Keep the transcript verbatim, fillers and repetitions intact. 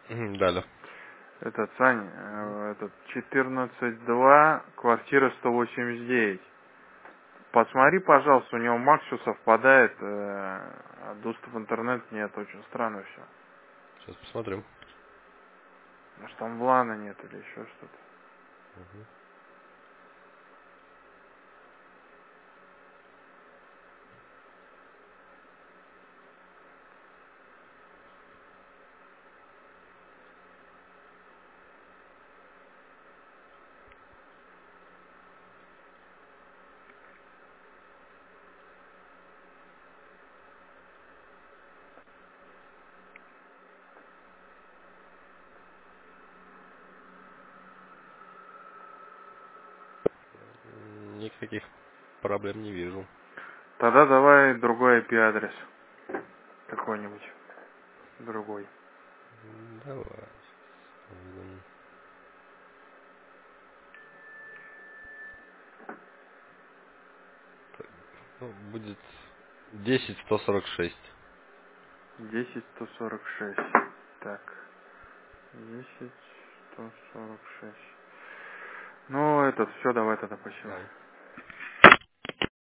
Мгм, да, да. Этот, Сань, э, этот четырнадцать два, квартира сто восемьдесят девять. Посмотри, пожалуйста, у него Максу совпадает, э, а доступ в интернет нет, очень странно все. Сейчас посмотрим. Может там влана нет или еще что-то. Мгм. М, Никаких проблем не вижу. Тогда давай другой ай пи адрес. Какой-нибудь. Другой. М, Давай. М, ну, будет десять сто сорок шесть. десять сто сорок шесть. Так. десять сто сорок шесть. Ну, этот, все, давай тогда, спасибо. Давай.